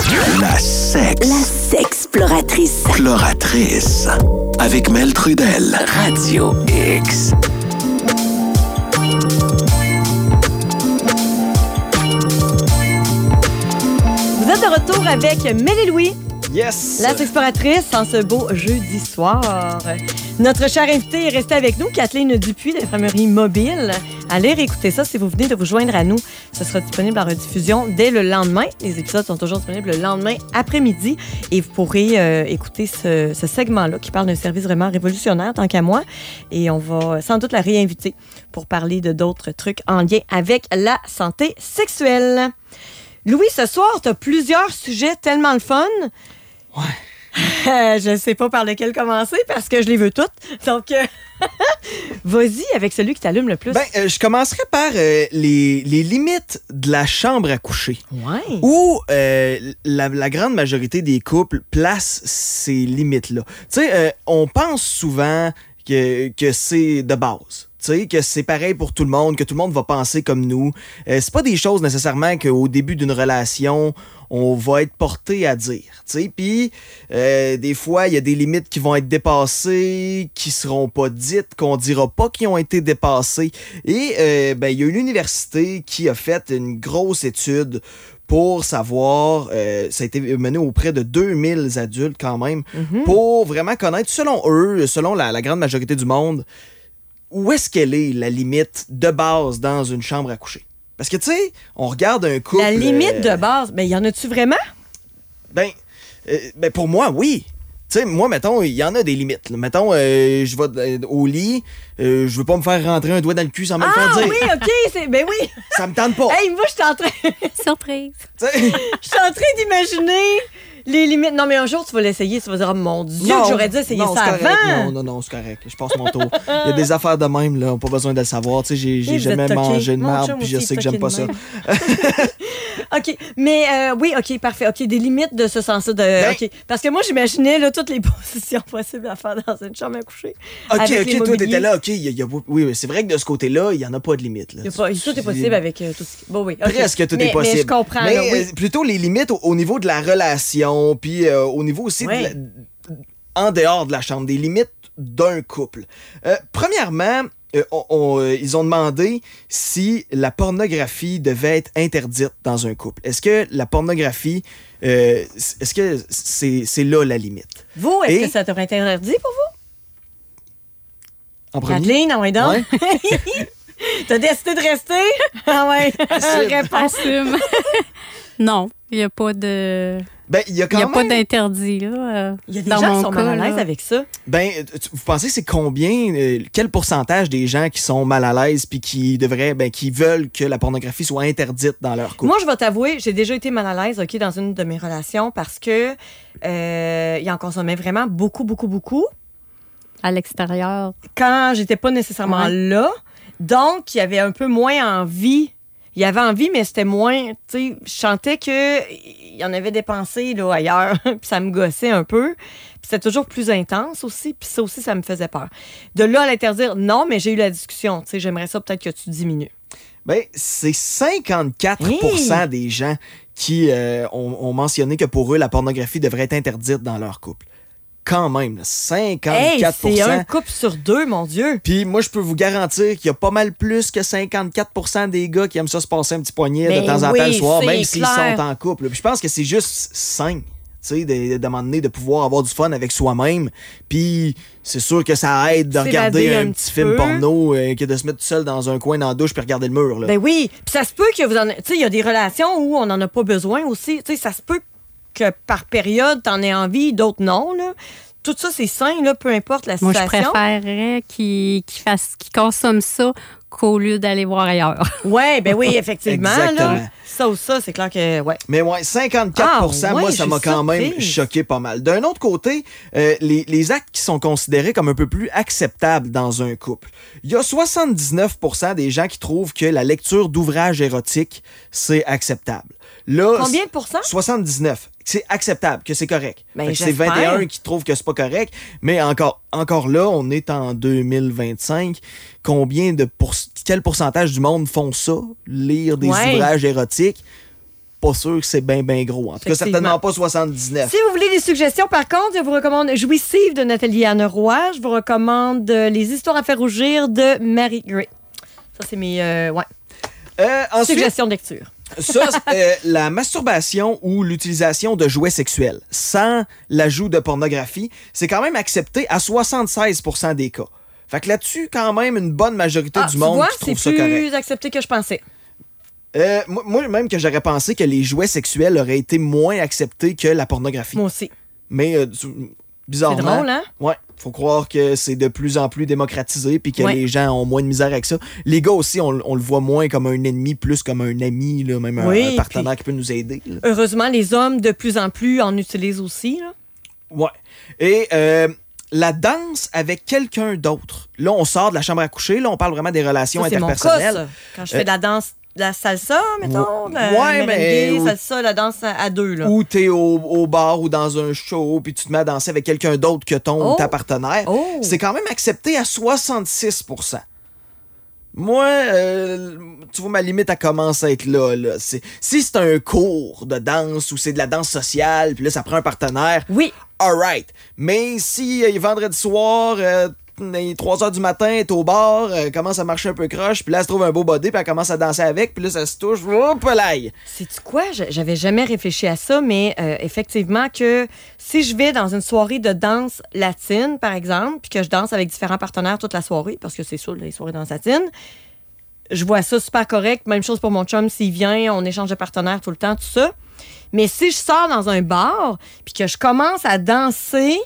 La sexploratrice. Exploratrice. Avec Mel Trudel. Radio X. Vous êtes de retour avec Mel et Louis. Yes! La sexploratrice en ce beau jeudi soir. Notre chère invitée est restée avec nous, Kathleen Dupuis de l'Infirmerie Mobile. Allez réécouter ça si vous venez de vous joindre à nous. Ce sera disponible en rediffusion dès le lendemain. Les épisodes sont toujours disponibles le lendemain après-midi. Et vous pourrez écouter ce segment-là qui parle d'un service vraiment révolutionnaire, tant qu'à moi. Et on va sans doute la réinviter pour parler de d'autres trucs en lien avec la santé sexuelle. Louis, ce soir, tu as plusieurs sujets tellement le fun. Ouais. Je ne sais pas par lequel commencer parce que je les veux toutes. Donc, vas-y avec celui qui t'allume le plus. Je commencerai par les limites de la chambre à coucher. Ouais. Où la grande majorité des couples placent ces limites-là. Tu sais, on pense souvent que c'est de base. Tu sais, que c'est pareil pour tout le monde, que tout le monde va penser comme nous. C'est pas des choses nécessairement qu'au début d'une relation, on va être porté à dire. Tu sais, puis des fois, il y a des limites qui vont être dépassées, qui seront pas dites, qu'on dira pas qui ont été dépassées. Et il y a une université qui a fait une grosse étude pour savoir, ça a été mené auprès de 2000 adultes quand même, pour vraiment connaître, selon eux, selon la grande majorité du monde, où est-ce qu'elle est, la limite de base dans une chambre à coucher? Parce que, tu sais, on regarde un couple... La limite de base, mais y en a-tu vraiment? Pour moi, oui. Tu sais, moi, mettons, il y en a des limites. Là. Mettons, je vais au lit, je veux pas me faire rentrer un doigt dans le cul sans me le faire dire. Ah oui, OK, ben oui. Ça me tente pas. Hey, moi, je suis en train... Surprise. Je Je suis en train d'imaginer les limites. Non, mais un jour, tu vas l'essayer, tu vas dire, oh mon Dieu, que j'aurais dû essayer ça avant. Non, c'est correct. Je passe mon tour. Il y a des affaires de même, là, on n'a pas besoin de le savoir. Tu sais, j'ai jamais mangé de merde, puis je sais que j'aime pas ça. OK, mais oui, OK, parfait. OK, des limites de ce sens-là. OK, parce que moi, j'imaginais là, toutes les positions possibles à faire dans une chambre à coucher. OK, toi, t'étais là. OK, oui, c'est vrai que de ce côté-là, il n'y en a pas de limite. Là. Tout est possible avec tout ce qui... Bon, oui, okay. Presque tout est possible. Mais je comprends. Mais là, oui. plutôt les limites au niveau de la relation, puis au niveau aussi en dehors de la chambre, des limites d'un couple. Premièrement, ils ont demandé si la pornographie devait être interdite dans un couple. Est-ce que la pornographie, est-ce que c'est là la limite? Vous, est-ce que ça devrait être interdit pour vous? En premier? Kathleen, ah ouais donc? Ouais. T'as décidé de rester? Ah ouais, Assume. Non, il n'y a pas de... il y a pas d'interdit, là. Il y a des gens qui sont mal à l'aise avec ça. Vous pensez que c'est combien, quel pourcentage des gens qui sont mal à l'aise puis qui veulent que la pornographie soit interdite dans leur couple? Moi, je vais t'avouer, j'ai déjà été mal à l'aise, OK, dans une de mes relations parce que il en consommait vraiment beaucoup, beaucoup, beaucoup. À l'extérieur. Quand j'étais pas nécessairement là. Donc, il y avait un peu moins envie. Il y avait envie, mais c'était moins... Tu sais, je sentais qu'il en avait dépensé là, ailleurs. Puis ça me gossait un peu. Puis c'était toujours plus intense aussi. Puis ça aussi, ça me faisait peur. De là à l'interdire, non, mais j'ai eu la discussion. Tu sais, j'aimerais ça peut-être que tu diminues. C'est 54% des gens qui ont mentionné que pour eux, la pornographie devrait être interdite dans leur couple. Quand même, 54%. Hey, c'est un couple sur deux, mon Dieu. Puis moi, je peux vous garantir qu'il y a pas mal plus que 54% des gars qui aiment ça se passer un petit poignet de temps en temps le soir, même s'ils sont en couple. Puis je pense que c'est juste sain, tu sais, de demander de pouvoir avoir du fun avec soi-même. Puis c'est sûr que ça aide de regarder un petit film porno que de se mettre tout seul dans un coin dans la douche puis regarder le mur. Là. Ben oui. Puis ça se peut que vous en... Tu sais, il y a des relations où on n'en a pas besoin aussi. Tu sais, ça se peut que par période, t'en aies envie, d'autres non, là. Tout ça, c'est sain, là, peu importe la situation. Moi, je préférerais qu'ils consomment ça qu'au lieu d'aller voir ailleurs. Ouais, ben oui, effectivement. Là, ça, c'est clair que, ouais. Mais ouais, 54%, moi, ça m'a quand même choqué pas mal. D'un autre côté, les actes qui sont considérés comme un peu plus acceptables dans un couple. Il y a 79% des gens qui trouvent que la lecture d'ouvrages érotiques, c'est acceptable. Là, combien de pourcents? 79. C'est acceptable, que c'est correct. Ben, c'est 21 qui trouvent que c'est pas correct. Mais encore là, on est en 2025. Quel pourcentage du monde font ça? Lire des ouvrages érotiques? pas sûr que c'est bien gros. En tout cas, Effectivement. certainement pas 79. Si vous voulez des suggestions, par contre, je vous recommande Jouissive de Nathalie Anne Roy. Je vous recommande Les histoires à faire rougir de Mary Gray. Ça, c'est mes Ensuite, suggestions de lecture. ça, la masturbation ou l'utilisation de jouets sexuels sans l'ajout de pornographie, c'est quand même accepté à 76% des cas. Fait que là-dessus, quand même, une bonne majorité du monde qui trouve ça c'est correct. plus accepté que je pensais. Moi, même que j'aurais pensé que les jouets sexuels auraient été moins acceptés que la pornographie. Moi aussi. Mais bizarrement, C'est drôle, hein? Ouais, faut croire que c'est de plus en plus démocratisé puis que Ouais. les gens ont moins de misère avec ça. Les gars aussi, on le voit moins comme un ennemi, plus comme un ami, là, même Oui, un partenaire qui peut nous aider. Là. Heureusement, les hommes, de plus en plus, en utilisent aussi. Là. Ouais. Et la danse avec quelqu'un d'autre. Là, on sort de la chambre à coucher. Là, on parle vraiment des relations Ça, c'est mon cas, interpersonnelles. ça. Quand je fais de la danse, de la salsa, mettons, la ouais, merengue, mais- salsa, la danse à deux. Là. Ou t'es au bar ou dans un show, puis tu te mets à danser avec quelqu'un d'autre que ton ou ta partenaire. Oh. C'est quand même accepté à 66%. Moi, tu vois, ma limite, elle commence à être là. Si c'est un cours de danse ou c'est de la danse sociale, puis là, ça prend un partenaire, Oui. alright. Mais si vendredi soir, 3 heures du matin, elle est au bar, elle commence à marcher un peu croche, puis là, elle se trouve un beau body, puis elle commence à danser avec, puis là, ça se touche, hop là! Sais-tu quoi? J'avais jamais réfléchi à ça, mais effectivement que si je vais dans une soirée de danse latine, par exemple, puis que je danse avec différents partenaires toute la soirée, parce que c'est sûr, les soirées danse latine, je vois ça super correct. Même chose pour mon chum, s'il vient, on échange de partenaires tout le temps, tout ça. Mais si je sors dans un bar, puis que je commence à danser,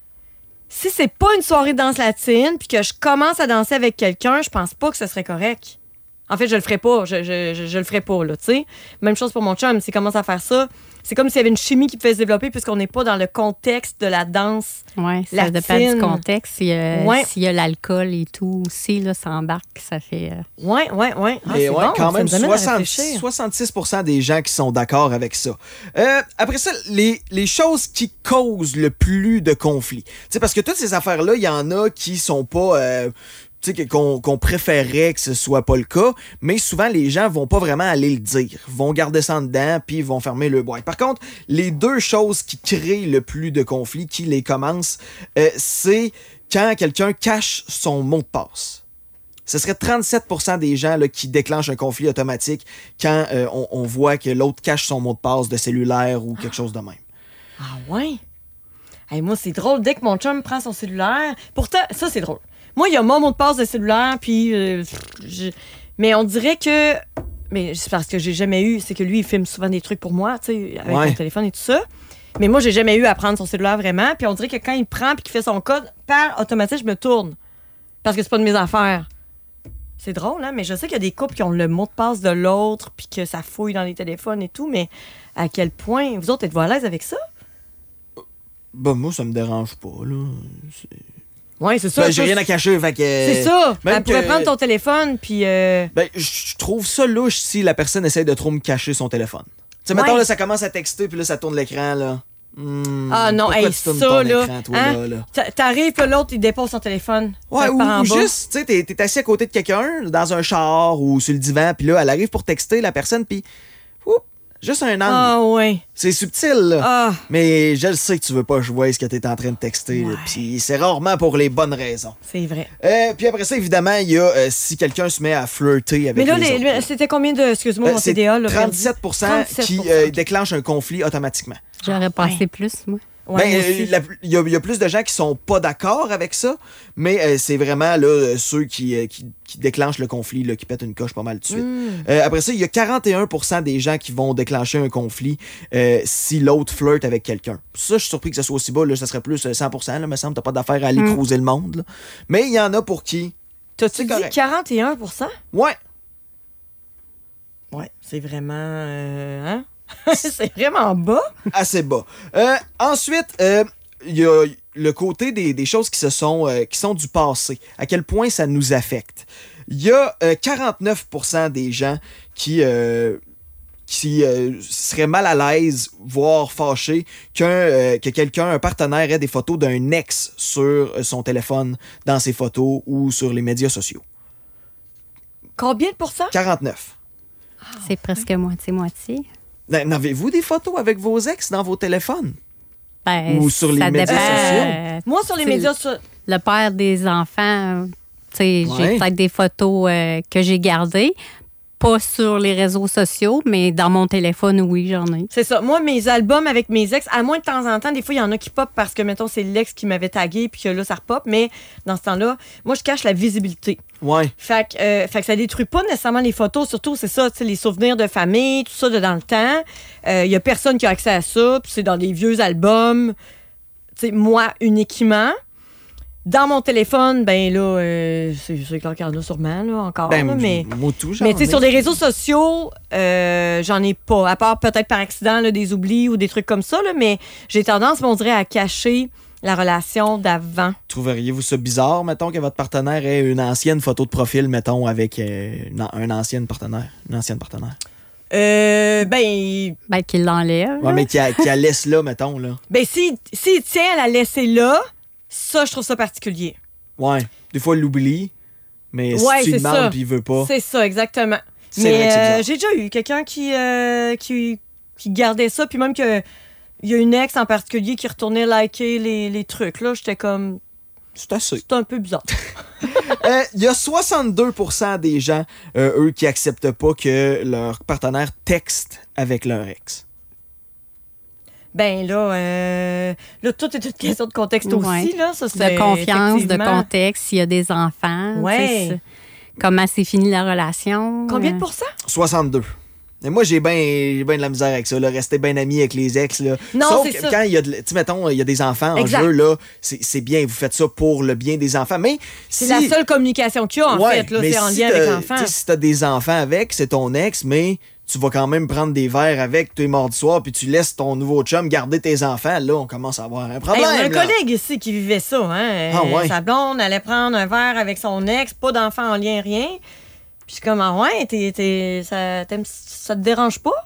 si c'est pas une soirée de danse latine, puis que je commence à danser avec quelqu'un, je pense pas que ce serait correct. En fait, je le ferais pas. Je le ferais pas, là, tu sais. Même chose pour mon chum. S'il commence à faire ça, c'est comme s'il y avait une chimie qui pouvait se développer puisqu'on n'est pas dans le contexte de la danse. Oui, ça latine. dépend du contexte. S'il Ouais. y a l'alcool et tout aussi, là, ça embarque, ça fait... Ouais. Ah, Et c'est ouais, bon, quand ça même, nous amène à réfléchir. 66% des gens qui sont d'accord avec ça. Après ça, les choses qui causent le plus de conflits. Tu sais, parce que toutes ces affaires-là, il y en a qui sont pas... tu sais, qu'on préférerait que ce soit pas le cas, mais souvent, les gens vont pas vraiment aller le dire. Vont garder ça en dedans, puis vont fermer le boîte. Par contre, les deux choses qui créent le plus de conflits, qui les commencent, c'est quand quelqu'un cache son mot de passe. Ce serait 37% des gens là, qui déclenchent un conflit automatique quand on voit que l'autre cache son mot de passe de cellulaire ou quelque chose de même. Ah ouais? Hey, moi, c'est drôle. Dès que mon chum prend son cellulaire... Pourtant, ça, c'est drôle. Moi, il y a mon mot de passe de cellulaire, puis... Mais on dirait que... Mais c'est parce que j'ai jamais eu... C'est que lui, il filme souvent des trucs pour moi, tu sais, avec Ouais. mon téléphone et tout ça. Mais moi, j'ai jamais eu à prendre son cellulaire vraiment. Puis on dirait que quand il prend puis qu'il fait son code, par automatique, je me tourne. Parce que c'est pas de mes affaires. C'est drôle, hein? Mais je sais qu'il y a des couples qui ont le mot de passe de l'autre, puis que ça fouille dans les téléphones et tout. Mais à quel point... Vous autres, êtes-vous à l'aise avec ça? Ben, moi, ça me dérange pas, là. Oui, c'est ça. Ben, j'ai rien à cacher, fait que... C'est ça. même Elle pourrait que- prendre ton téléphone, puis... Ben, je trouve ça louche si la personne essaie de trop me cacher son téléphone. Tu sais, mettons, Ouais. là, ça commence à texter, puis là, ça tourne l'écran, là. Ah non, pourquoi hey, tu tournes ça, ton là, écran, toi, hein? là? T'arrives, puis l'autre, il dépose son téléphone. Ouais, Ça ou, part en ou bas. juste, tu sais, t'es assis à côté de quelqu'un, dans un char ou sur le divan, puis là, elle arrive pour texter la personne, puis... oup, juste un angle. Ah, ouais. C'est subtil, là. Ah, Mais je le sais que tu veux pas jouer ce que t'es en train de texter, là, Ouais. puis c'est rarement pour les bonnes raisons. c'est vrai. Puis après ça, évidemment, il y a si quelqu'un se met à flirter avec Mais là, les autres. c'était combien de... Excuse-moi, mon C'est TDA, là, 37%, qui 37%. déclenchent un conflit automatiquement. J'aurais pensé plus, moi. Ouais, Ben, moi aussi. il y a plus de gens qui sont pas d'accord avec ça, mais c'est vraiment là, ceux qui déclenchent le conflit, là, qui pètent une coche pas mal de suite. Après ça, il y a 41% des gens qui vont déclencher un conflit si l'autre flirte avec quelqu'un. Ça, je suis surpris que ce soit aussi bas. Là, ça serait plus 100%. Là, me semble, t'as pas d'affaire à aller cruiser le monde. Là. Mais il y en a pour qui... T'as-tu c'est dit correct. 41 Ouais. Ouais, c'est vraiment... hein? c'est vraiment bas. Assez bas. Ensuite, il y a le côté des choses qui sont du passé. À quel point ça nous affecte. Il y a 49% des gens qui seraient mal à l'aise, voire fâchés, que quelqu'un, un partenaire, ait des photos d'un ex sur son téléphone, dans ses photos ou sur les médias sociaux. Combien de pourcents? 49. C'est presque moitié-moitié. Avez-vous des photos avec vos ex dans vos téléphones? Ben, Ou sur les ça médias dépend. sociaux? Moi, sur les médias sociaux. Le père des enfants, j'ai peut-être des photos que j'ai gardées. Pas sur les réseaux sociaux, mais dans mon téléphone, oui, j'en ai. C'est ça. Moi, mes albums avec mes ex, à moins de temps en temps, des fois, il y en a qui pop parce que, mettons, c'est l'ex qui m'avait tagué puis que là, ça repop. Mais dans ce temps-là, moi, je cache la visibilité. Ouais. Fait que ça détruit pas nécessairement les photos. Surtout, c'est ça, les souvenirs de famille, tout ça de dans le temps. Il y a personne qui a accès à ça. Puis c'est dans des vieux albums. Moi, uniquement. Dans mon téléphone, ben là, c'est clair qu'il y en a sûrement, là, encore. Ben, là, mais mais tu sais, sur les réseaux sociaux, j'en ai pas. À part peut-être par accident, là, des oublis ou des trucs comme ça, là, mais j'ai tendance, on dirait, à cacher la relation d'avant. Trouveriez-vous ça bizarre, mettons, que votre partenaire ait une ancienne photo de profil, mettons, avec un ancien partenaire, une ancienne partenaire? Ben, qu'il l'enlève. Ouais, mais qui la laisse là, mettons, là. Ben, s'il tient à la laisser là, ça, je trouve ça particulier. Ouais. Des fois, il l'oublie, mais Ouais, si tu c'est lui demandes ça. puis il veut pas. C'est ça, exactement. C'est vrai que c'est bizarre. J'ai déjà eu quelqu'un qui gardait ça, puis même que il y a une ex en particulier qui retournait liker les trucs. Là, j'étais comme... C'est assez. C'est un peu bizarre. Il y a 62% des gens, eux, qui acceptent pas que leur partenaire texte avec leur ex. Ben là, tout est une question de contexte Ouais. aussi. Là. Ça, c'est De confiance, de effectivement... contexte, s'il y a des enfants. Ouais. Tu sais, comment c'est fini la relation. Combien de pourcents? 62. Et moi, j'ai bien de la misère avec ça, là, rester bien ami avec les ex. Là. Non, Sauf c'est que ça. quand il y a, tu sais, mettons, il y a des enfants Exact. en jeu, là, c'est bien, vous faites ça pour le bien des enfants. Mais C'est la seule communication qu'il y a, en Ouais, fait. Là, mais c'est en si lien avec t'as- l'enfant. tu sais, si t'as des enfants avec, c'est ton ex, mais tu vas quand même prendre des verres avec tous les mardis soirs, puis tu laisses ton nouveau chum garder tes enfants. Là, on commence à avoir un Hey, problème. on a un là. collègue ici qui vivait ça. Hein? Ah ouais? Sa blonde allait prendre un verre avec son ex, pas d'enfant en lien, rien. Puis je suis comme, ah ouais, ça te dérange pas?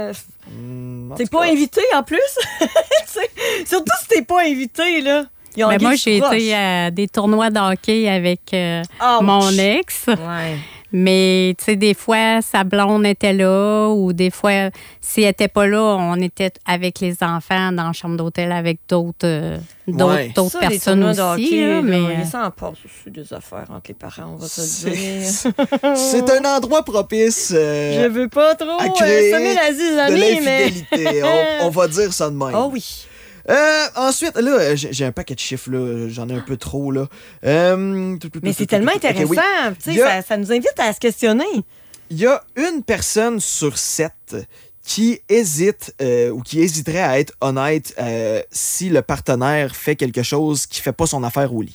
En T'es tout pas cas, invité en plus? Tu sais, surtout si t'es pas invité, là. Ils ont Ben, un moi, gars j'ai qui proche. été à des tournois de hockey avec Ouch. mon ex. Ouais. Mais, tu sais, des fois, sa blonde était là ou des fois, si elle n'était pas là, on était avec les enfants dans la chambre d'hôtel avec d'autres Ouais. d'autres Ça, les personnes tournois aussi. de hockey, là, là, mais ça en passe aussi des affaires entre les parents, on va se le C'est dire. c'est un endroit propice Je veux pas trop à créer semer la de zizanie, mais... l'infidélité. on va dire ça de même. Oh oui. Ensuite, là, j'ai un paquet de chiffres, là. J'en ai un peu trop, là. Mais c'est tellement intéressant. Ok, oui. Tu sais, Il y a- ça nous invite à se questionner. Il y a une personne sur 7 qui hésite ou qui hésiterait à être honnête si le partenaire fait quelque chose qui fait pas son affaire au lit.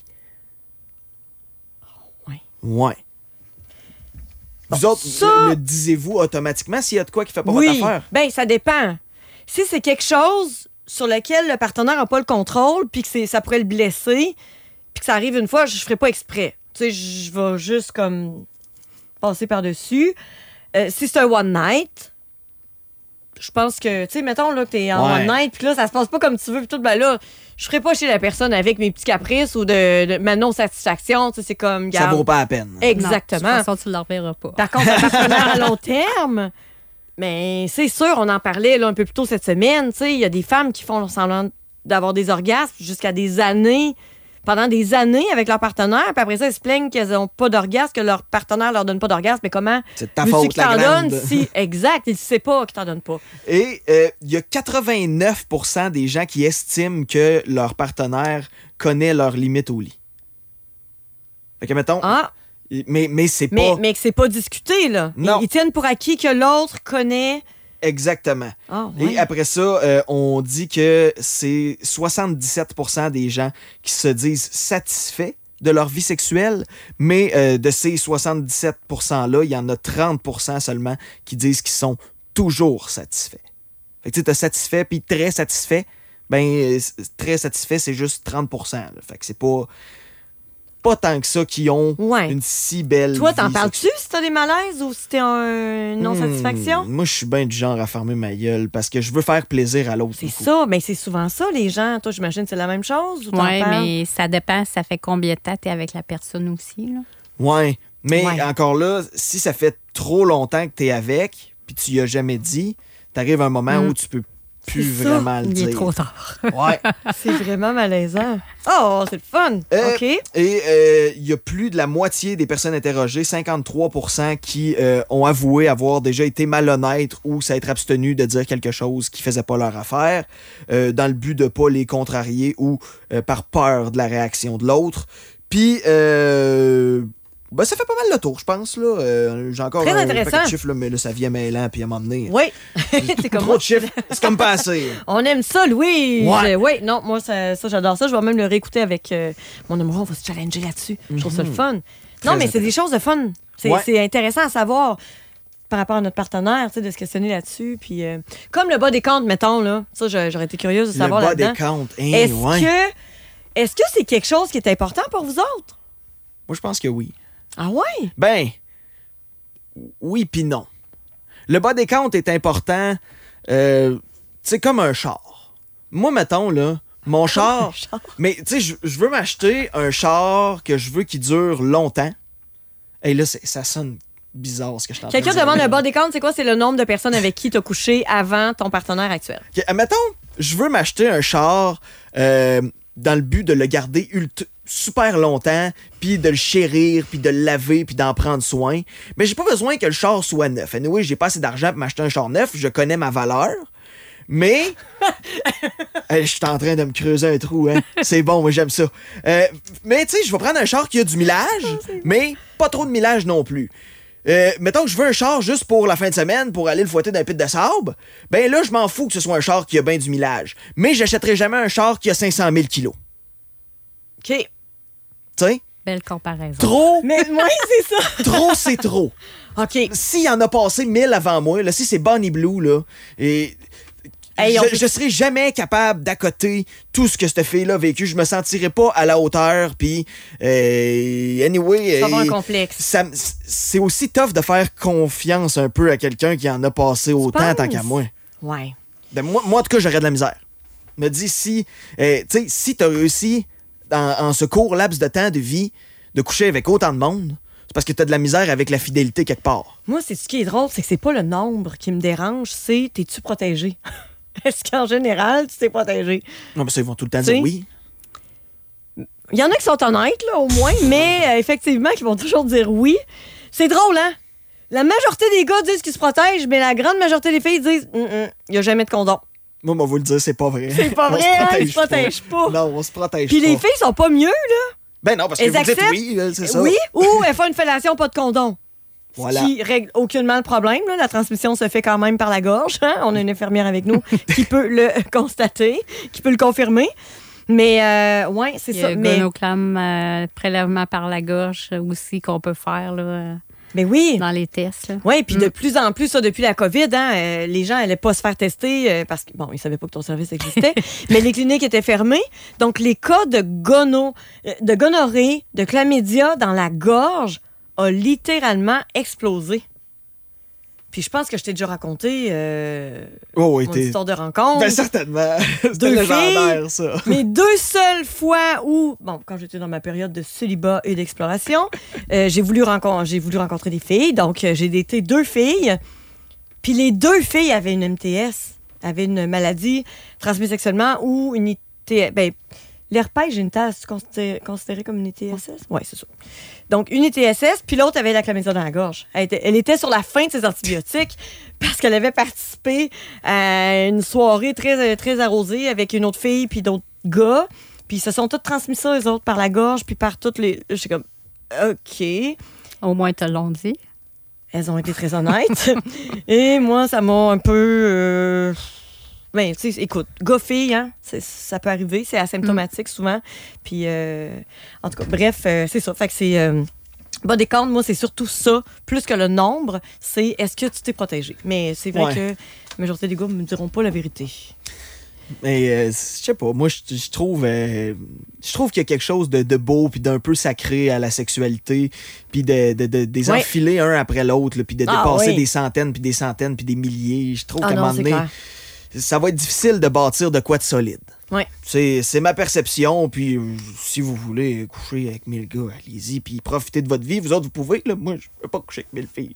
Ouais. Ouais. Vous Bon, autres, ça- le disiez-vous automatiquement s'il y a de quoi qui fait pas Oui, votre affaire? ben ça dépend. Si c'est quelque chose sur lequel le partenaire n'a pas le contrôle, puis que ça pourrait le blesser, puis que ça arrive une fois, je ferai pas exprès. Tu sais, je vais juste comme passer par-dessus. Si c'est un one night, je pense que, tu sais, mettons là, que t'es en Ouais. one night, puis là, ça se passe pas comme tu veux, puis tout, ben là, je ferai pas chez la personne avec mes petits caprices ou de ma non-satisfaction. Tu sais, c'est comme, Ça garde. vaut pas la peine. Exactement. Non, de toute façon, tu ne le reverras pas. Par contre, un partenaire à long terme, mais c'est sûr, on en parlait là, un peu plus tôt cette semaine. Tu sais, il y a des femmes qui font semblant d'avoir des orgasmes jusqu'à des années, pendant des années avec leur partenaire, puis après ça, elles se plaignent qu'elles n'ont pas d'orgasme, que leur partenaire leur donne pas d'orgasme. Mais comment C'est de ta veux-tu faute, qu'il la t'en grande. donne si... Exact, il ne sait pas qu'il t'en donne pas. Et il y a 89% des gens qui estiment que leur partenaire connaît leurs limites au lit. Fait que, mettons, Ah, mais c'est mais, pas mais que c'est pas discuté, là. Non. Ils tiennent pour acquis que l'autre connaît... exactement. Ah, ouais. Et après ça, on dit que c'est 77% des gens qui se disent satisfaits de leur vie sexuelle, mais de ces 77%-là, il y en a 30% seulement qui disent qu'ils sont toujours satisfaits. Fait que tu sais, t'as satisfait puis très satisfait, très satisfait, c'est juste 30%. Là. Fait que c'est pas tant que ça qui ont Ouais. une si belle Toi, t'en vie parles-tu sexuelle. si t'as des malaises ou si t'es en non-satisfaction? Moi, je suis bien du genre à fermer ma gueule parce que je veux faire plaisir à l'autre. C'est beaucoup. ça, mais c'est souvent ça, les gens. Toi, j'imagine que c'est la même chose ou t'en Oui, parles? mais ça dépend. Ça fait combien de temps tu es avec la personne aussi. Là. Ouais, mais Ouais. encore là, si ça fait trop longtemps que t'es avec, puis tu y as jamais dit, t'arrives à un moment où tu peux plus C'est ça. vraiment le Il dire. est trop tard. Ouais. C'est vraiment malaisant. Oh, c'est le fun. OK. Et il y a plus de la moitié des personnes interrogées, 53%, qui ont avoué avoir déjà été malhonnêtes ou s'être abstenus de dire quelque chose qui faisait pas leur affaire, dans le but de pas les contrarier ou par peur de la réaction de l'autre. Puis, ben, ça fait pas mal le tour, je pense. Là. J'ai encore Très un intéressant. paquet de chiffres, là, mais là, ça vient mêlant puis à m'emmener. Oui. C'est comme Trop moi. de chiffres, c'est comme pas assez. On aime ça, Louis. Ouais. Oui, non, moi, ça j'adore ça. Je vais même le réécouter avec mon amoureux. On va se challenger là-dessus. Je trouve ça le fun. Non, mais c'est des choses de fun. C'est intéressant à savoir par rapport à notre partenaire, tu sais, de se questionner là-dessus. Puis, comme le bas des comptes, mettons, là. Ça, j'aurais été curieuse de savoir le bas là-dedans. des comptes. Hein, Est-ce que c'est quelque chose qui est important pour vous autres? Moi, je pense que oui. Ah ouais? Ben, oui puis non. Le bas des comptes est important, c'est comme un char. Moi, mettons, là, mon char... Mais, tu sais, je veux m'acheter un char que je veux qu'il dure longtemps. Et là, ça sonne bizarre, ce que je t'entends. Quelqu'un demande un bas des comptes, c'est quoi? C'est le nombre de personnes avec qui tu as couché avant ton partenaire actuel. Okay, admettons, je veux m'acheter un char dans le but de le garder super longtemps, puis de le chérir, puis de le laver, puis d'en prendre soin. Mais j'ai pas besoin que le char soit neuf. Anyway, j'ai pas assez d'argent pour m'acheter un char neuf. Je connais ma valeur. Mais... je suis en train de me creuser un trou, hein. C'est bon, moi, j'aime ça. Mais, tu sais, je vais prendre un char qui a du millage, mais pas trop de millage non plus. Mettons que je veux un char juste pour la fin de semaine, pour aller le fouetter d'un pit de sable, ben là, je m'en fous que ce soit un char qui a bien du millage. Mais j'achèterai jamais un char qui a 500 000 kilos. OK. Tu sais? Belle comparaison. Trop, Mais moi, c'est ça. trop, c'est trop. OK. S'il y en a passé 1000 avant moi, là, si c'est Bonnie Blue, là, et... Hey, je serai jamais capable d'accoter tout ce que cette fille-là a vécu. Je me sentirai pas à la hauteur. Puis, anyway... Ça va avoir un complexe. C'est aussi tough de faire confiance un peu à quelqu'un qui en a passé autant tant qu'à moi. Ouais. Ben, moi, en tout cas, j'aurais de la misère. Me dis si... tu sais, si t'as réussi, en ce court laps de temps de vie, de coucher avec autant de monde, c'est parce que t'as de la misère avec la fidélité quelque part. Moi, c'est ce qui est drôle, c'est que c'est pas le nombre qui me dérange, c'est t'es-tu protégé? Est-ce qu'en général, tu t'es protégé? Non, mais ça, ils vont tout le temps T'sais, dire oui. Il y en a qui sont honnêtes, là, au moins, mais effectivement, qui vont toujours dire oui. C'est drôle, hein? La majorité des gars disent qu'ils se protègent, mais la grande majorité des filles disent il n'y a jamais de condom. Moi, on va vous le dire, c'est pas vrai. C'est pas vrai, hein? Ils se protègent pas. Non, on se protège Puis pas. les filles sont pas mieux, là. Ben non, parce que Elles vous dites acceptent? oui, là, c'est ça. Oui, ou elles font une fellation, pas de condom. Voilà. Ce qui règle aucunement le problème. Là. La transmission se fait quand même par la gorge. Hein? On a une infirmière avec nous qui peut le constater, qui peut le confirmer. Mais, ouais, c'est ça. Mais Gonoclam, prélèvement par la gorge aussi qu'on peut faire là, mais oui. dans les tests. là. Oui, puis de plus en plus, ça, depuis la COVID, hein, les gens n'allaient pas se faire tester parce que, bon, ils ne savaient pas que ton service existait, mais les cliniques étaient fermées. Donc, les cas de gonorrhée, de chlamydia dans la gorge a littéralement explosé. Puis je pense que je t'ai déjà raconté Oh, oui, mon histoire de rencontre. Ben certainement. C'était Deux légendaire, ça. Mais 2 seules fois où, bon, quand j'étais dans ma période de célibat et d'exploration, j'ai voulu rencontrer des filles. Donc, j'ai daté 2 filles. Puis les 2 filles avaient une MTS, avaient une maladie transmise sexuellement ou une ITS. Ben, l'herpès génital, c'est considéré comme une ITSS? Oui, c'est ça. Donc, une ITSS, puis l'autre avait la chlamydia dans la gorge. Elle était sur la fin de ses antibiotiques parce qu'elle avait participé à une soirée très, très arrosée avec une autre fille puis d'autres gars. Puis ils se sont tous transmis ça, eux autres, par la gorge puis par toutes les... Je suis comme, OK. Au moins, te l'ont dit. Elles ont été très honnêtes. Et moi, ça m'a un peu... Ben, tu sais, écoute, gars-fille, hein, ça peut arriver, c'est asymptomatique souvent. Puis, en tout cas, bref, c'est ça. Fait que c'est... bas des comptes, moi, c'est surtout ça, plus que le nombre, c'est est-ce que tu t'es protégé? Mais c'est vrai que la majorité des gars ne me diront pas la vérité. Mais, je sais pas, moi, je trouve qu'il y a quelque chose de beau puis d'un peu sacré à la sexualité, puis des enfiler un après l'autre, puis de dépasser des centaines, puis des milliers. Je trouve qu'à un moment donné... ça va être difficile de bâtir de quoi de solide. Ouais. C'est ma perception, puis si vous voulez coucher avec 1000 gars, allez-y, puis profitez de votre vie. Vous autres, vous pouvez, là. Moi, je peux pas coucher avec 1000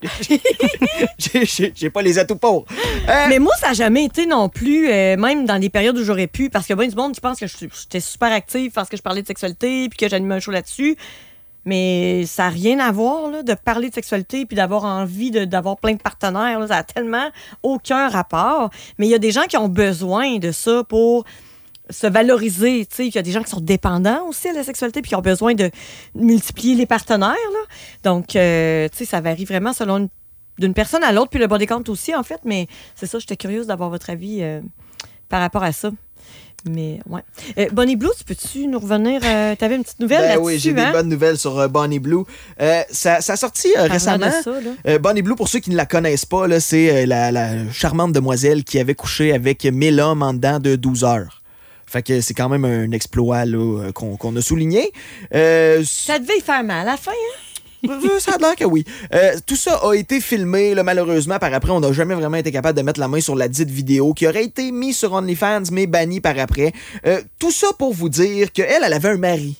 filles. J'ai pas les atouts pour. Mais moi, ça n'a jamais été non plus, même dans des périodes où j'aurais pu, parce que bien du monde, je pense que j'étais super active parce que je parlais de sexualité, puis que j'animais un show là-dessus. Mais ça n'a rien à voir, là, de parler de sexualité puis d'avoir envie d'avoir plein de partenaires. Là. Ça n'a tellement aucun rapport. Mais il y a des gens qui ont besoin de ça pour se valoriser. Il y a des gens qui sont dépendants aussi à la sexualité puis qui ont besoin de multiplier les partenaires. Là. Donc, ça varie vraiment selon d'une personne à l'autre. Puis le body count aussi, en fait. Mais c'est ça, j'étais curieuse d'avoir votre avis par rapport à ça. Mais, ouais. Bonnie Blue, peux-tu nous revenir? T'avais une petite nouvelle là-dessus, oui, j'ai des bonnes nouvelles sur Bonnie Blue. Ça a sorti récemment. Ça, Bonnie Blue, pour ceux qui ne la connaissent pas, là, c'est la charmante demoiselle qui avait couché avec 1000 hommes en dedans de 12 heures. Fait que c'est quand même un exploit là, qu'on a souligné. Ça devait y faire mal à la fin, hein? Ça a l'air que oui. Tout ça a été filmé, là, malheureusement. Par après, on n'a jamais vraiment été capable de mettre la main sur la dite vidéo qui aurait été mise sur OnlyFans, mais bannie par après. Tout ça pour vous dire qu'elle avait un mari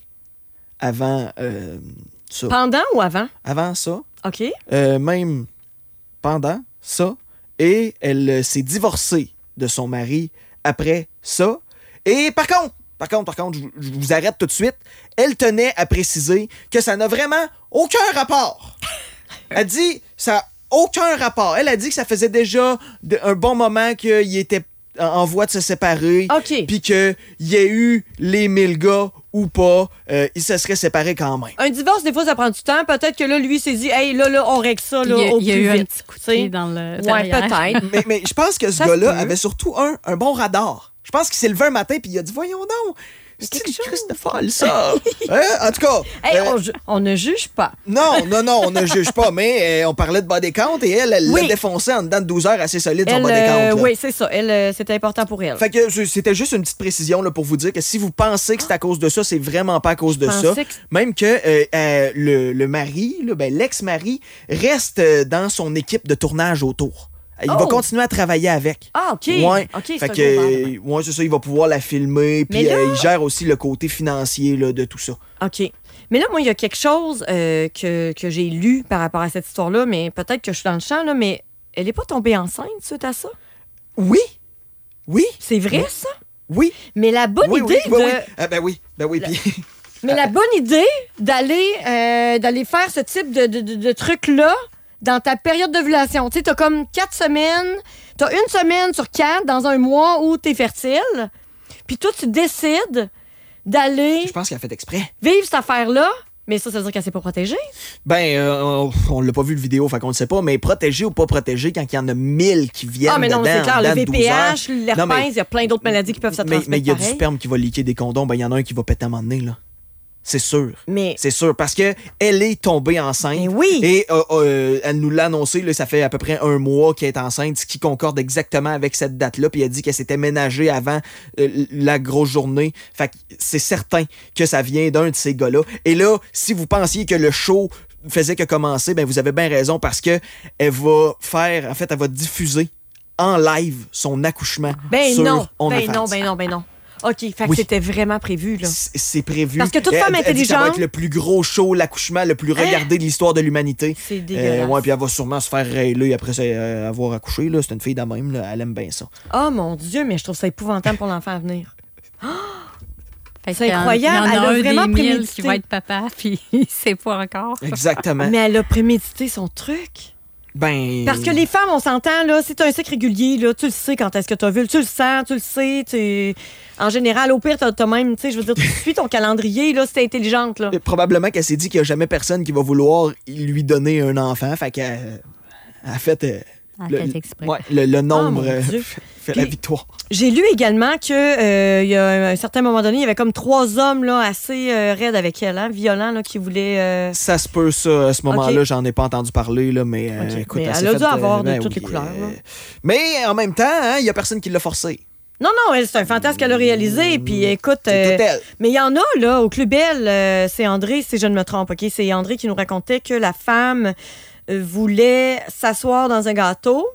avant ça. Pendant ou avant? Avant ça. OK. Même pendant ça. Et elle s'est divorcée de son mari après ça. Et par contre, je vous arrête tout de suite. Elle tenait à préciser que ça n'a vraiment aucun rapport. Elle dit, ça n'a aucun rapport. Elle a dit que ça faisait déjà un bon moment qu'il était en voie de se séparer. OK. Puis qu'il y ait eu les 1000 gars ou pas, ils se seraient séparés quand même. Un divorce, des fois, ça prend du temps. Peut-être que là, lui, s'est dit, hey, là, on règle ça, là, au plus vite. Il y a eu un petit coup de pied dans le derrière. peut-être. Mais je pense que ce gars-là avait surtout un bon radar. Je pense qu'il s'est levé un matin puis il a dit, voyons donc, c'est une crise de folle, ça. En tout cas. Hey, on ne juge pas. Non, on ne juge pas, mais on parlait de body count et elle l'a défoncé en dedans de 12 heures assez solide, son body count. Oui, c'est ça. C'était important pour elle. Fait que c'était juste une petite précision là, pour vous dire que si vous pensez que c'est à cause de ça, c'est vraiment pas à cause de ça. Même que le mari, l'ex-mari, reste dans son équipe de tournage autour. Il va continuer à travailler avec. Ah, OK. Ouais. OK, fait que, c'est ça, il va pouvoir la filmer. Puis il gère aussi le côté financier là, de tout ça. OK. Mais là, moi, il y a quelque chose que j'ai lu par rapport à cette histoire-là, mais peut-être que je suis dans le champ, là, mais elle n'est pas tombée enceinte suite à ça? Oui. Oui. C'est vrai, ça? Oui. Mais la bonne idée oui. Puis... Mais la bonne idée d'aller faire ce type de truc-là, dans ta période d'ovulation, tu sais, t'as comme 4 semaines, t'as 1 semaine sur 4 dans un mois où t'es fertile, puis toi, tu décides d'aller... Je pense qu'elle a fait exprès. Vivre cette affaire-là, mais ça veut dire qu'elle s'est pas protégée? On l'a pas vu le vidéo, fait qu'on le sait pas, mais protégée ou pas protégée quand il y en a 1000 qui viennent dedans. Ah, mais non, c'est clair, le VPH, l'herpès, il y a plein d'autres maladies qui peuvent se transmettre. Mais il y a du sperme qui va liquer des condoms, il y en a un qui va péter à un moment donné, là. C'est sûr. C'est sûr, parce que elle est tombée enceinte. Mais oui. Et elle nous l'a annoncé, là, ça fait à peu près 1 mois qu'elle est enceinte, ce qui concorde exactement avec cette date-là. Puis elle dit qu'elle s'était ménagée avant la grosse journée. Fait que c'est certain que ça vient d'un de ces gars-là. Et là, si vous pensiez que le show faisait que commencer, ben vous avez bien raison, parce que elle va diffuser en live son accouchement sur OnlyFans. Ben non. OK, fait que c'était vraiment prévu, là. C'est prévu. Parce que toute femme intelligente... Elle dit que ça va être le plus gros show, l'accouchement le plus regardé de l'histoire de l'humanité. C'est dégueulasse. Puis elle va sûrement se faire railer après avoir accouché, là. C'est une fille de même, là. Elle aime bien ça. Oh mon Dieu, mais je trouve ça épouvantable pour l'enfant à venir. C'est incroyable. Elle a vraiment prémédité. qui va être papa, puis il sait pas encore. Exactement. Mais elle a prémédité son truc. Parce que les femmes, on s'entend, là, si tu as un cycle régulier, là, tu le sais quand est-ce que tu as vu, tu le sens, tu le sais. En général, au pire, t'as même, tu sais, je veux dire, tu suis ton calendrier, là, si t'es intelligente, là. Probablement qu'elle s'est dit qu'il n'y a jamais personne qui va vouloir lui donner un enfant, fait qu'elle a fait... le nombre fait la victoire. J'ai lu également qu'il y a un certain moment donné, il y avait comme 3 hommes là, assez raides avec elle, violents, là, qui voulaient... Ça se peut, ça. À ce moment-là, j'en ai pas entendu parler, là, mais écoute... Mais elle a dû avoir de toutes les couleurs. Mais en même temps, il y a personne qui l'a forcé. Non, c'est un fantasme qu'elle a réalisé. Puis écoute, c'est tout elle. Mais il y en a, là, au Club Belle, c'est André, si je ne me trompe, OK? C'est André qui nous racontait que la femme voulait s'asseoir dans un gâteau,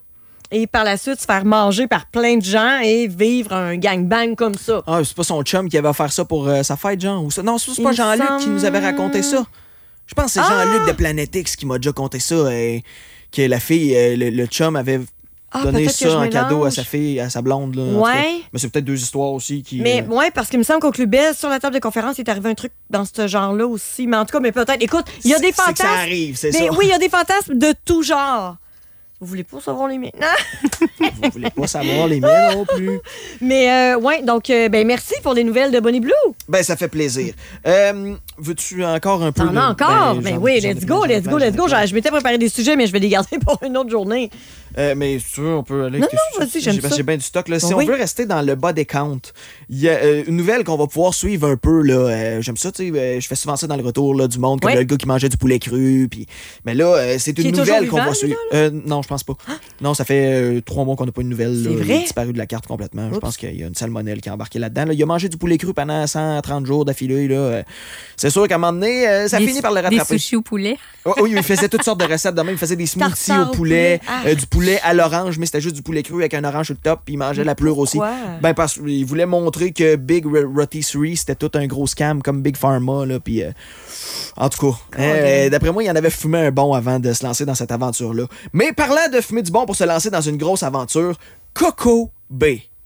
et par la suite se faire manger par plein de gens et vivre un gangbang comme ça. Ah, c'est pas son chum qui avait offert ça pour sa fête, genre? Ou ça? Non, c'est pas Il Jean-Luc semble- qui nous avait raconté ça. Je pense que c'est Jean-Luc de Planète X qui m'a déjà conté ça. Que la fille, le chum avait donné peut-être que ça je en cadeau à mélange. sa fille, à sa blonde. Là, en tout cas. Ouais. Mais c'est peut-être deux histoires aussi qui... Mais ouais, parce qu'il me semble qu'au Club Bell, sur la table de conférence, il est arrivé un truc dans ce genre-là aussi. Mais en tout cas, mais peut-être. Écoute, il y a des c'est que ça fantasmes. arrive, c'est Mais ça. oui, il y a des fantasmes de tout genre. Vous voulez pas savoir les miens? Vous voulez pas savoir les miens non plus. Mais ouais, donc ben merci pour les nouvelles de Bonnie Blue. Ben, ça fait plaisir. Veux-tu encore un peu? T'en as là? encore? Ben j'en- oui, j'en ai let's plein, go, j'en ai let's plein, go, j'en ai let's go. plein. Je m'étais préparé des sujets, mais je vais les garder pour une autre journée. Mais si tu veux, on peut aller. Non, avec non, tes vas-y, sujets. j'aime Parce que ça. j'ai bien du stock. Là. Si Oui. on veut rester dans le bas des comptes, il y a une nouvelle qu'on va pouvoir suivre un peu. Là. J'aime ça, tu sais. Je fais souvent ça dans le retour là, du monde, comme Oui. le gars qui mangeait du poulet cru. Puis... Mais là, c'est Qui une est toujours nouvelle qu'on vivant, va suivre. Non, je pense pas. Non, ça fait 3 mois qu'on n'a pas une nouvelle. C'est Là. vrai? Il est disparu de la carte complètement. Je Oups. pense qu'il y a une salmonelle qui est embarquée là-dedans. Là. Il a mangé du poulet cru pendant 130 jours d'affilée. Là. C'est sûr qu'à un moment donné, ça finit par le Des rattraper. sushis au poulet. Oh, oui, il faisait toutes sortes de recettes de même. Il faisait des smoothies Tartare au au poulet, poulet. Ah. du poulet à l'orange, mais c'était juste du poulet cru avec un orange sur le top, puis il mangeait la pleure aussi. Pourquoi? Ben, parce qu'il voulait montrer que Big Rotisserie, c'était tout un gros scam comme Big Pharma, là, puis... en tout cas, d'après moi, il en avait fumé un bon avant de se lancer dans cette aventure-là. Mais parlant de fumer du bon pour se lancer dans une grosse aventure, Coco B.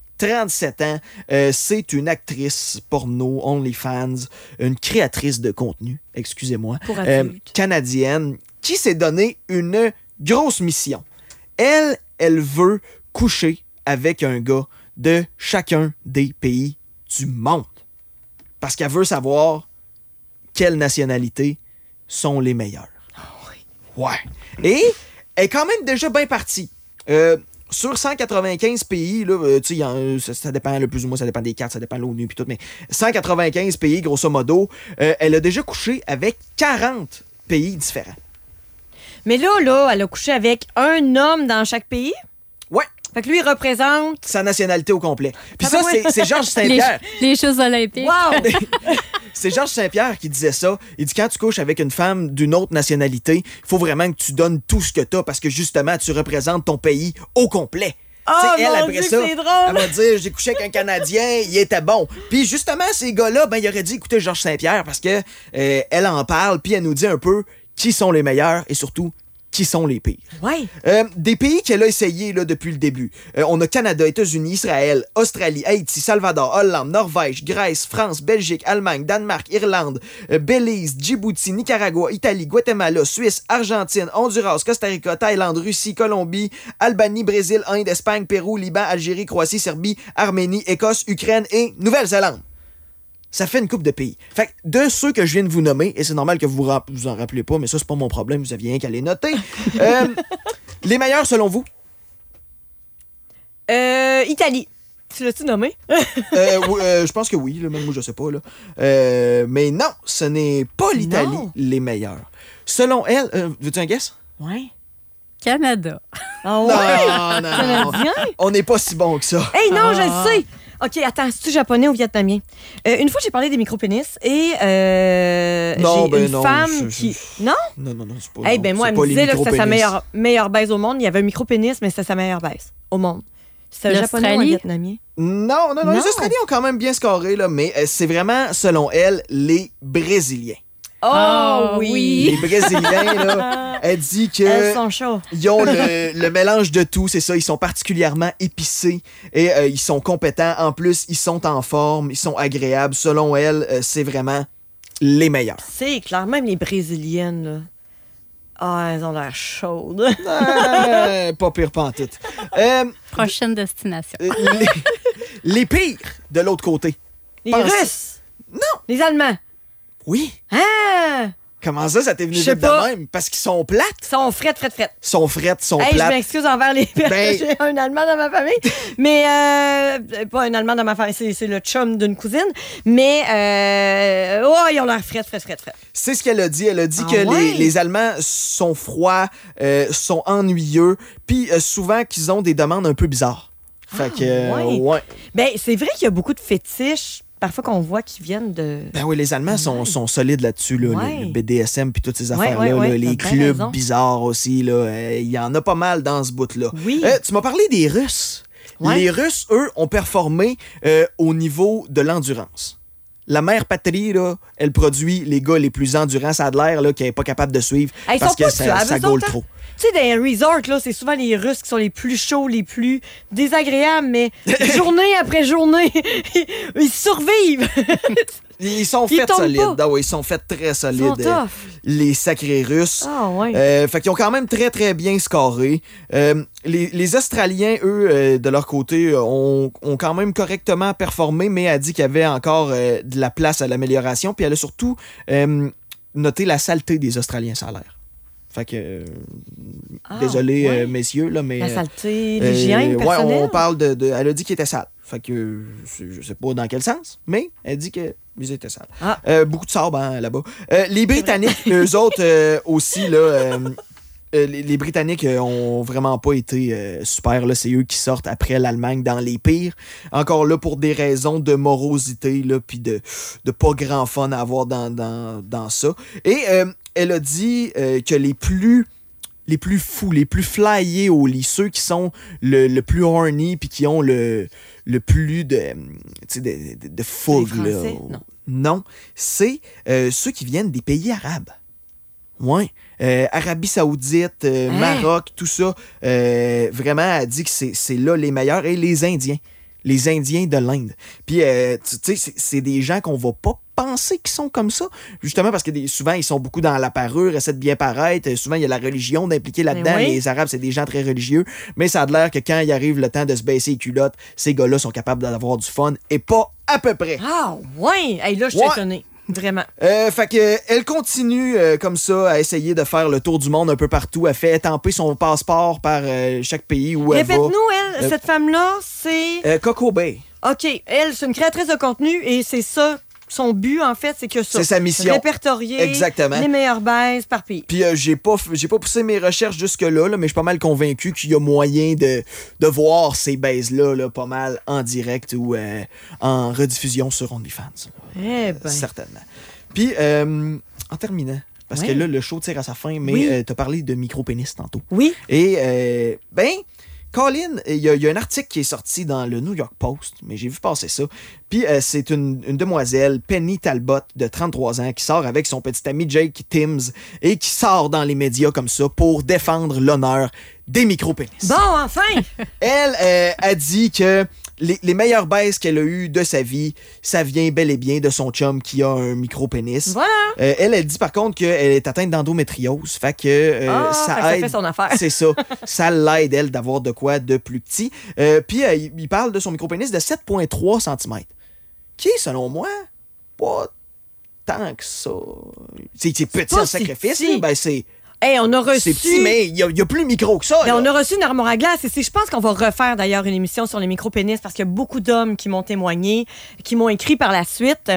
37 ans, c'est une actrice porno, OnlyFans, une créatrice de contenu, excusez-moi, Pour adultes. canadienne, qui s'est donné une grosse mission. Elle veut coucher avec un gars de chacun des pays du monde. Parce qu'elle veut savoir quelles nationalités sont les meilleures. Ouais. Et elle est quand même déjà bien partie. Sur 195 pays, là, tu sais, ça dépend le plus ou moins, ça dépend des cartes, ça dépend de l'ONU puis tout, mais 195 pays, grosso modo, elle a déjà couché avec 40 pays différents. Mais là, elle a couché avec un homme dans chaque pays. Ouais, Fait que lui, il représente. sa nationalité au complet. Puis Ah, ça, ben ouais. c'est Georges Les, Saint-Pierre. les Jeux olympiques. Wow! C'est Georges Saint-Pierre qui disait ça. Il dit quand tu couches avec une femme d'une autre nationalité, il faut vraiment que tu donnes tout ce que tu as parce que justement, tu représentes ton pays au complet. Oh, Tu sais, mon après Dieu, ça, c'est drôle. elle va dire j'ai couché avec un Canadien, il était bon. Puis justement, ces gars-là, ben, il aurait dit écoutez Georges Saint-Pierre parce que elle en parle, puis elle nous dit un peu qui sont les meilleurs et surtout qui sont les pires. Ouais. Des pays qu'elle a essayé là, depuis le début. On a Canada, États-Unis, Israël, Australie, Haïti, Salvador, Hollande, Norvège, Grèce, France, Belgique, Allemagne, Danemark, Irlande, Belize, Djibouti, Nicaragua, Italie, Guatemala, Suisse, Argentine, Honduras, Costa Rica, Thaïlande, Russie, Colombie, Albanie, Brésil, Inde, Espagne, Pérou, Liban, Algérie, Croatie, Serbie, Arménie, Écosse, Ukraine et Nouvelle-Zélande. Ça fait une couple de pays. Fait que de ceux que je viens de vous nommer, et c'est normal que vous vous en rappelez pas, mais ça, c'est pas mon problème, vous aviez rien qu'à les noter. Les meilleurs selon vous? Italie. Tu l'as-tu nommé? Je pense que oui, là, même moi je sais pas. Là. Mais non, ce n'est pas l'Italie Non. les meilleurs. Selon elle, veux-tu un guess? Ouais. Canada. Ah ouais? Non, Canadien? On n'est pas si bon que ça. Hey, non, je le sais! OK, attends, c'est-tu japonais ou vietnamien? Une fois, j'ai parlé des micro-pénis et Non, j'ai ben une non, femme qui... Non? Non, c'est pas. Eh non, ben moi, c'est elle pas me les disait là, que c'était sa micro-pénis. meilleure baise au monde. Il y avait un micro-pénis, mais c'était sa meilleure baise au monde. C'était un japonais ou un L'Australie? vietnamien? Non, Non. les Australiens ont quand même bien scoré, là, mais c'est vraiment, selon elle, les Brésiliens. Oh, Ah, oui! Les Brésiliens, là, elle dit que... Elles sont chauds. Ils ont le mélange de tout, c'est ça. Ils sont particulièrement épicés et ils sont compétents. En plus, ils sont en forme, ils sont agréables. Selon elle, c'est vraiment les meilleurs. C'est clair, même les Brésiliennes, là. Ah, elles ont l'air chaudes. Pas pire pantoute. Prochaine destination. Les pires de l'autre côté. Les Pense- Russes. Non. Les Allemands. Oui. Ah! Comment ça t'est venu Je sais vite de pas. même? Parce qu'ils sont plates. Ils sont frettes. Sont frettes, sont Hey, je plates. m'excuse envers les Ben- J'ai un Allemand dans ma famille. Mais, pas un Allemand dans ma famille, c'est le chum d'une cousine. Mais, ils ont l'air frettes. C'est ce qu'elle a dit. Elle a dit Ah que ouais? les Allemands sont froids, sont ennuyeux, puis souvent qu'ils ont des demandes un peu bizarres. Fait que, ouais. ouais. Ben, c'est vrai qu'il y a beaucoup de fétiches parfois qu'on voit qui viennent de... Ben oui, les Allemands sont solides là-dessus, là, Ouais. le BDSM puis toutes ces affaires-là. ouais, là, les t'as bien clubs raison. bizarres aussi, il y en a pas mal dans ce bout-là. Oui. Tu m'as parlé des Russes. Ouais. Les Russes, eux, ont performé au niveau de l'endurance. La mère patrie, là, elle produit les gars les plus endurants. Ça a de l'air là, qu'elle n'est pas capable de suivre Hey, ils parce sont que pas ça suaves, eux gaule autres, hein? trop. Tu sais, dans les resorts, là, c'est souvent les Russes qui sont les plus chauds, les plus désagréables, mais journée après journée, ils survivent. Ils sont Ils faits tombent solides. pas. Ah oui, ils sont faits très Ils sont solides. tough. Les sacrés Russes. Ah, ouais. Fait qu'ils ont quand même très, très bien scoré. Les Australiens, eux, de leur côté, ont quand même correctement performé, mais elle dit qu'il y avait encore de la place à l'amélioration. Puis elle a surtout noté la saleté des Australiens, ça a l'air. Fait que... désolé, ouais. messieurs, là, mais... La saleté, l'hygiène ouais, personnelle. on parle de... Elle a dit qu'il était sale. Fait que je sais pas dans quel sens, mais elle dit que ils étaient sales. Ah. Beaucoup de sable hein, là-bas. Les Britanniques, eux autres aussi, là... les Britanniques ont vraiment pas été super. Là. C'est eux qui sortent après l'Allemagne dans les pires. Encore là, pour des raisons de morosité, puis de pas grand fun à avoir dans ça. Et elle a dit que les plus fous, les plus flyés au lit, ceux qui sont le plus horny puis qui ont le plus de fougue. Les là. Français? Non, c'est ceux qui viennent des pays arabes. Ouais. Arabie Saoudite, Maroc, tout ça. Vraiment, elle dit que c'est là les meilleurs. Et les Indiens. Les Indiens de l'Inde. Puis, tu sais, c'est des gens qu'on va pas penser qu'ils sont comme ça. Justement parce que souvent, ils sont beaucoup dans la parure, essaient de bien paraître. Souvent, il y a la religion d'impliquer là-dedans. Oui. Les Arabes, c'est des gens très religieux. Mais ça a l'air que quand il arrive le temps de se baisser les culottes, ces gars-là sont capables d'avoir du fun. Et pas à peu près. Ah, ouais. Hey, là, je suis Ouais. étonnée. Vraiment. Fait que elle continue comme ça à essayer de faire le tour du monde un peu partout. Elle fait étamper son passeport par chaque pays où elle va. Répète-nous, cette femme-là, c'est... Coco Bay. OK, elle, c'est une créatrice de contenu et c'est ça, son but, en fait, c'est que ça. C'est sa mission. Répertorier Exactement. les meilleures baises par pays. Puis j'ai pas poussé mes recherches jusque-là, là, mais je suis pas mal convaincu qu'il y a moyen de voir ces baises-là là, pas mal en direct ou en rediffusion sur OnlyFans. Eh ben. Certainement. Puis, en terminant, parce Ouais. que là, le show tire à sa fin, mais Oui. t'as parlé de micro-pénis tantôt. Oui. Et, Colin, il y a un article qui est sorti dans le New York Post, mais j'ai vu passer ça. Puis c'est une demoiselle, Penny Talbot, de 33 ans, qui sort avec son petit ami Jake Timms et qui sort dans les médias comme ça pour défendre l'honneur des micro-pénis. Bon, enfin! Elle a dit que les meilleures baises qu'elle a eues de sa vie, ça vient bel et bien de son chum qui a un micro-pénis. Voilà! Elle dit par contre qu'elle est atteinte d'endométriose. Fait que ça aide. fait son affaire. C'est ça. Ça l'aide, elle, d'avoir de quoi de plus petit. Puis il parle de son micro-pénis de 7,3 cm. Qui est, selon moi, pas tant que ça. C'est petit pas en si sacrifice. petit. Là, ben c'est Hey, on a reçu... petit, mais il y a plus micro que ça. Ben, là. on a reçu une armoire à glace et je pense qu'on va refaire d'ailleurs une émission sur les micro-pénis parce qu'il y a beaucoup d'hommes qui m'ont témoigné, qui m'ont écrit par la suite.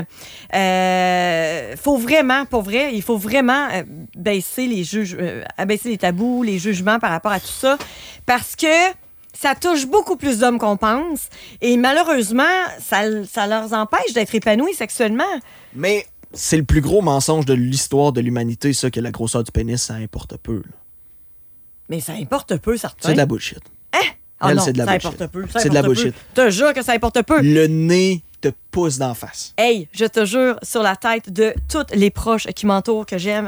Faut vraiment, pour vrai, il faut vraiment baisser les tabous, les jugements par rapport à tout ça parce que ça touche beaucoup plus d'hommes qu'on pense et malheureusement, ça leur empêche d'être épanouis sexuellement. Mais c'est le plus gros mensonge de l'histoire de l'humanité, ça, que la grosseur du pénis, ça importe peu. là. Mais ça importe peu, certains. C'est de la bullshit. Ah Elle, non, c'est de la ça bullshit. importe peu. C'est de la bullshit. Je te jure que ça importe peu. Le nez te pousse d'en face. Hey, je te jure, sur la tête de toutes les proches qui m'entourent, que j'aime,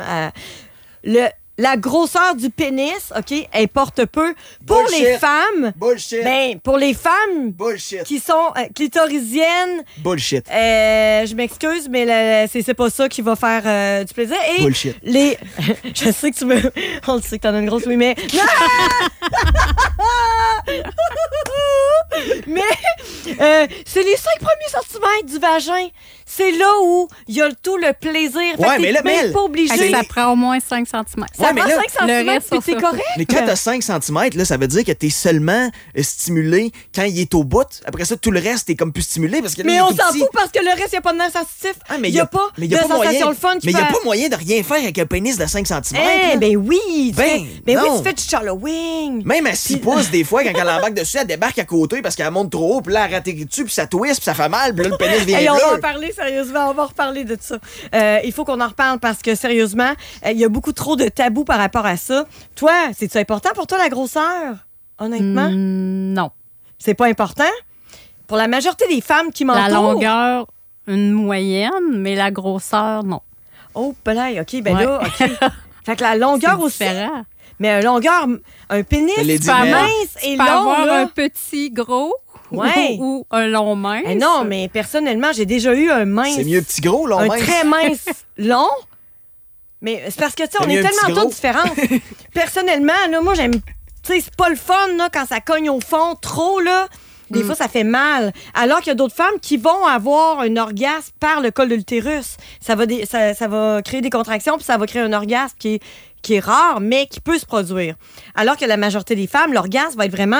la grosseur du pénis, OK, importe peu. Pour Bullshit. les femmes, Bullshit. pour les femmes Bullshit. qui sont clitorisiennes, Bullshit. je m'excuse, mais c'est pas ça qui va faire du plaisir. Et Bullshit. je sais que tu veux... On le sait que t'en as une grosse, oui, mais... Mais c'est les 5 premiers centimètres du vagin. C'est là où il y a tout le plaisir. Fait Ouais, que mais t'es là, même Mel, pas obligé. Fait que ça prend au moins 5 cm. Ça Ça mais prend là, 5 cm reste, puis c'est ça. correct. Mais quand t'as 5 cm, là, ça veut dire que t'es seulement stimulé quand il est au bout. Après ça, tout le reste, t'es comme plus stimulé parce que là, Mais il est on tout s'en petit. fout parce que le reste, il n'y a pas de nerf sensitif. Ah, mais il n'y a pas mais de y a pas sensation moyen, le fun. mais il n'y a pas moyen de rien faire avec un pénis de 5 cm. Eh, ben oui. Ben, oui, non. tu fais du Charlewing. Même à 6 pouces, des fois, quand elle embarque dessus, elle débarque à côté parce qu'elle monte trop haut, puis là, elle atterrit dessus, puis ça twist, puis ça fait mal, puis là, le pénis vient Hey, on va en bleu. parler sérieusement, on va reparler de ça. Il faut qu'on en reparle parce que sérieusement, il y a beaucoup trop de tabous par rapport à ça. Toi, c'est-tu important pour toi la grosseur? Honnêtement, Non. c'est pas important. Pour la majorité des femmes qui m'entourent. La longueur, une moyenne, mais la grosseur, non. Oh, belay, OK, ben Ouais. là, OK. Fait que la longueur C'est aussi. différent. Mais un longueur, un pénis Je l'ai dit, pas mais- mince et Tu peux long, avoir là. un petit gros Ouais. ou un long mince. Eh non, mais personnellement, j'ai déjà eu un mince. C'est mieux petit gros, là, un mince. très mince long. Mais c'est parce que, tu sais, on C'est est mieux un tellement petit toutes gros. différentes. Personnellement, là, moi, j'aime. Tu sais, c'est pas le fun, là, quand ça cogne au fond trop, là. Des fois, ça fait mal. Alors qu'il y a d'autres femmes qui vont avoir un orgasme par le col de l'utérus. Ça va créer des contractions, puis ça va créer un orgasme qui est rare, mais qui peut se produire. Alors que la majorité des femmes, l'orgasme va être vraiment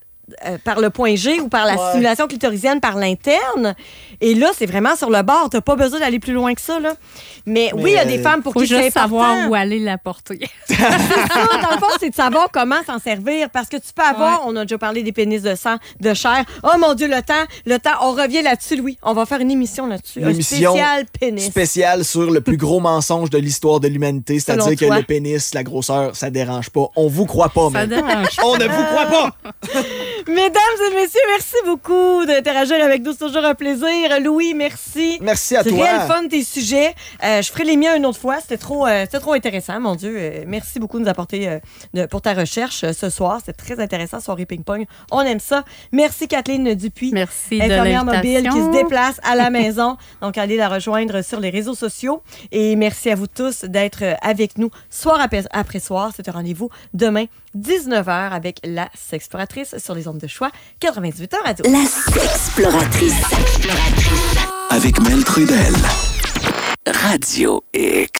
par le point G ou par la Ouais. stimulation clitorisienne par l'interne. Et là, c'est vraiment sur le bord. T'as pas besoin d'aller plus loin que ça, là. Mais oui, il y a des femmes pour Faut qui c'est juste important. savoir où aller la porter. Ça, dans le fond, c'est de savoir comment s'en servir. Parce que tu peux avoir, on a déjà parlé des pénis de sang, de chair. Oh mon Dieu, le temps, on revient là-dessus, Louis. On va faire une émission là-dessus. Une Un émission spécial pénis. spéciale sur le plus gros mensonge de l'histoire de l'humanité, c'est-à-dire Selon que toi. le pénis, la grosseur, ça dérange pas. On vous croit pas, Ça mais dérange. on ne vous croit pas. Mesdames et messieurs, merci beaucoup d'interagir avec nous. C'est toujours un plaisir. Louis, merci. Merci à C'est toi. réel fun tes sujets. Je ferai les miens une autre fois. C'était trop intéressant, mon Dieu. Merci beaucoup de nous apporter pour ta recherche ce soir. C'est très intéressant, soirée ping-pong. On aime ça. Merci Kathleen Dupuis. Merci de Infirmière mobile qui se l'invitation. déplace à la maison. Donc, allez la rejoindre sur les réseaux sociaux. Et merci à vous tous d'être avec nous soir après soir. C'est un rendez-vous demain, 19h, avec la Sexploratrice sur les ondes de choix, 98 ans radio. La Sexploratrice. Avec Mel Trudel. Radio X.